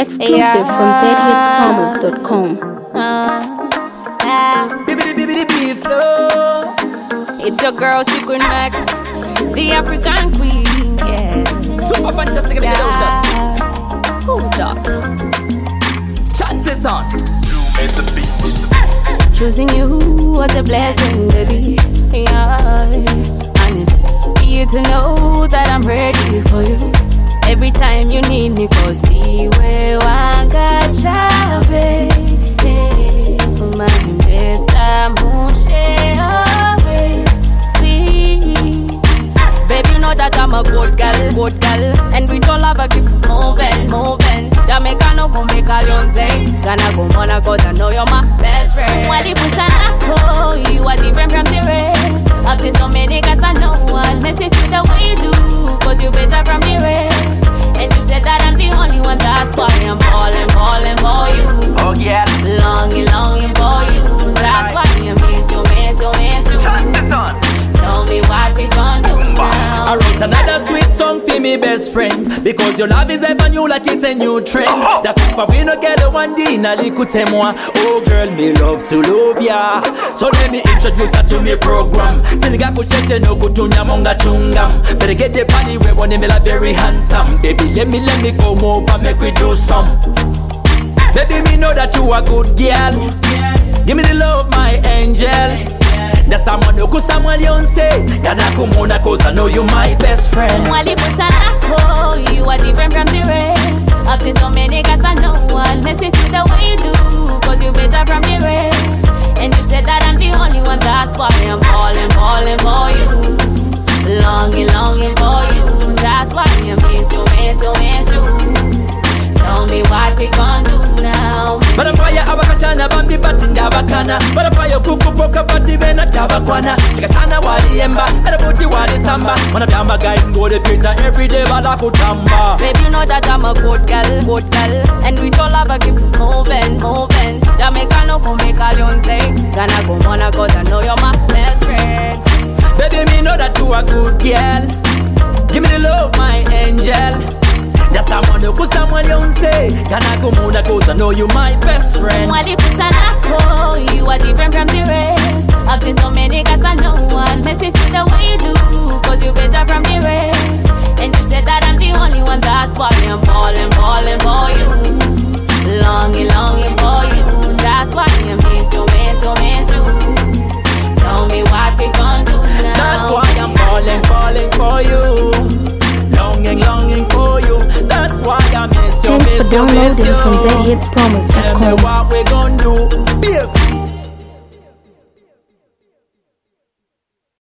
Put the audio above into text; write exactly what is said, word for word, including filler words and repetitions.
Exclusive yeah. from z hits promos dot com. Uh, uh, it's your girl Secret Max, the African queen, yeah. Super fantastic, yeah. Who that? Chances on. Choosing you was a blessing, baby. Yeah. I need you to know that I'm ready for you. Every time you need me, cause the way I got you, baby. My best, I'm always sweet. Baby, you know that I'm a good girl, good girl. And we don't have a keep moving, moving. Jamaica no go make a Leonze. Gonna go mona cause I know you're my best friend. While you put an you are different from the rest. I've seen so many guys but no one makes me feel the way you do. Cause you better from the rest. And you said that I'm the only one, that's why I'm falling, falling for you. Oh yeah. Longing, longing for you. That's why I miss you, miss you, miss you. Tell me what we gon' do now. I wrote another sweet song for me best friend. Because your love is ever new like it's a new trend. That if we no get the one day, na likute moi. Oh girl, me love to love ya. So let me introduce her to me program. Siliga kushete no kutunya monga chungam. Better get the body where one me la very handsome. Baby, let me, let me come over, make we do some. Baby, me know that you a good girl. Give me the love, my angel. That's someone who could someone you say. Gonna come on, cause I know you my best friend. While you put an you are different from the rest. I've seen so many guys, but no one makes me feel the way you do. Cause you better from the rest. And you said that I'm the only one, that's why I'm falling, falling for you. Longing, longing for you. That's why I miss you, miss you, miss you. Tell me what we gon' do now. Barafaya abakashana bambi batinda bakana. Barafaya kuku poka bati bena tabakwana. Chikashana wali emba, erabuti wali samba. Mana vyamba guys go the pizza every day bala kutamba. Baby, you know that I'm a good girl, good girl. And we all have a keep moving, moving. Jamaica no go make a Leonze. Gonna go mona cause I know you're my best friend. Baby, me know that you a good girl. Give me the love, my angel. That's someone who could someone you say. Gonna go mona cause I know you my best friend. While you put an you are different from the rest. I've seen so many guys but no one makes me feel the way you do. Cause you better from the rest. And you said that I'm the only one, that's why I'm falling, falling for you. Longing, longing for you. That's why I miss you, miss you, miss you. Tell me what we gon' do now. That's why I'm falling, falling for you. Longing, longing for you. That's why I miss you, Thanks miss for you, miss downloading you. from z hits promos dot com. Tell me what we gon' do, baby.